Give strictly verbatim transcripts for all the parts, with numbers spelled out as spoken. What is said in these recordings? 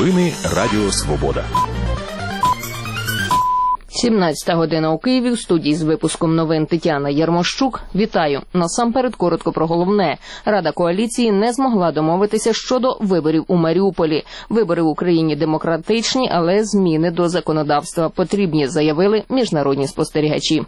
Новини Радіо Свобода. сімнадцята година у Києві. В студії з випуском новин Тетяна Ярмощук. Вітаю. Насамперед коротко про головне. Рада коаліції не змогла домовитися щодо виборів у Маріуполі. Вибори в Україні демократичні, але зміни до законодавства потрібні, заявили міжнародні спостерігачі.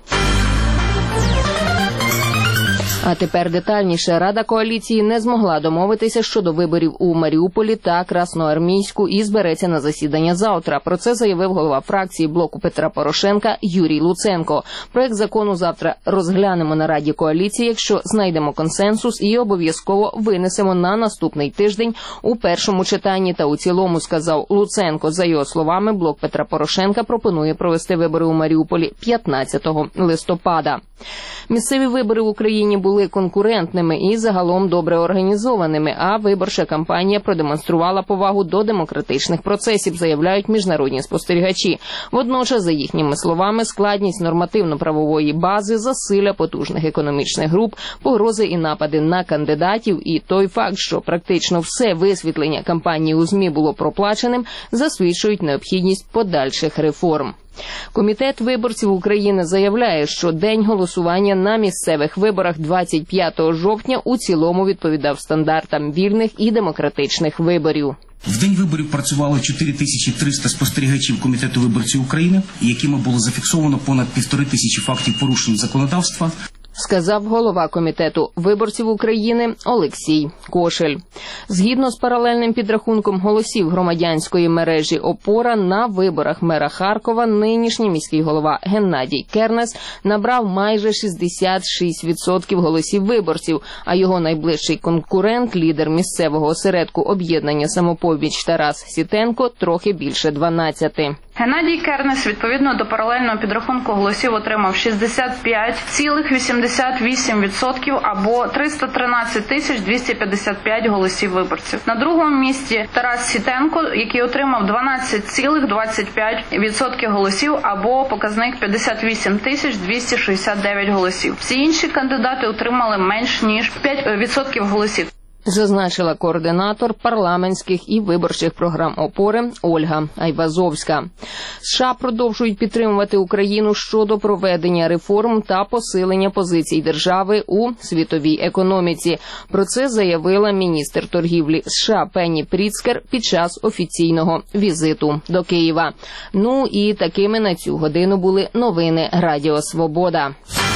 А тепер детальніше. Рада коаліції не змогла домовитися щодо виборів у Маріуполі та Красноармійську і збереться на засідання завтра. Про це заявив голова фракції блоку Петра Порошенка Юрій Луценко. Проект закону завтра розглянемо на Раді коаліції, якщо знайдемо консенсус, і обов'язково винесемо на наступний тиждень у першому читанні та у цілому, сказав Луценко. За його словами, блок Петра Порошенка пропонує провести вибори у Маріуполі п'ятнадцятого листопада. Місцеві вибори в Україні були конкурентними і загалом добре організованими, а виборча кампанія продемонструвала повагу до демократичних процесів, заявляють міжнародні спостерігачі. Водночас, за їхніми словами, складність нормативно-правової бази, засилля потужних економічних груп, погрози і напади на кандидатів і той факт, що практично все висвітлення кампанії у ЗМІ було проплаченим, засвідчують необхідність подальших реформ. Комітет виборців України заявляє, що день голосування на місцевих виборах двадцять п'ятого жовтня у цілому відповідав стандартам вільних і демократичних виборів. В день виборів працювало чотири тисячі триста спостерігачів Комітету виборців України, якими було зафіксовано понад півтори тисячі фактів порушень законодавства, сказав голова Комітету виборців України Олексій Кошель. Згідно з паралельним підрахунком голосів громадянської мережі «Опора», на виборах мера Харкова нинішній міський голова Геннадій Кернес набрав майже шістдесят шість відсотків голосів виборців, а його найближчий конкурент, лідер місцевого осередку об'єднання «Самопоміч» Тарас Сітенко, трохи більше дванадцяти. Геннадій Кернес, відповідно до паралельного підрахунку голосів, отримав шістдесят п'ять цілих вісімдесят вісім відсотків або триста тринадцять тисяч двісті п'ятдесят п'ять голосів виборців. На другому місці Тарас Сітенко, який отримав дванадцять цілих двадцять п'ять відсотків голосів або показник п'ятдесят вісім тисяч двісті шістдесят дев'ять голосів. Всі інші кандидати отримали менш ніж п'ять відсотків голосів, зазначила координатор парламентських і виборчих програм «Опори» Ольга Айвазовська. США продовжують підтримувати Україну щодо проведення реформ та посилення позицій держави у світовій економіці. Про це заявила міністр торгівлі США Пенні Пріцкер під час офіційного візиту до Києва. Ну і такими на цю годину були новини Радіо Свобода.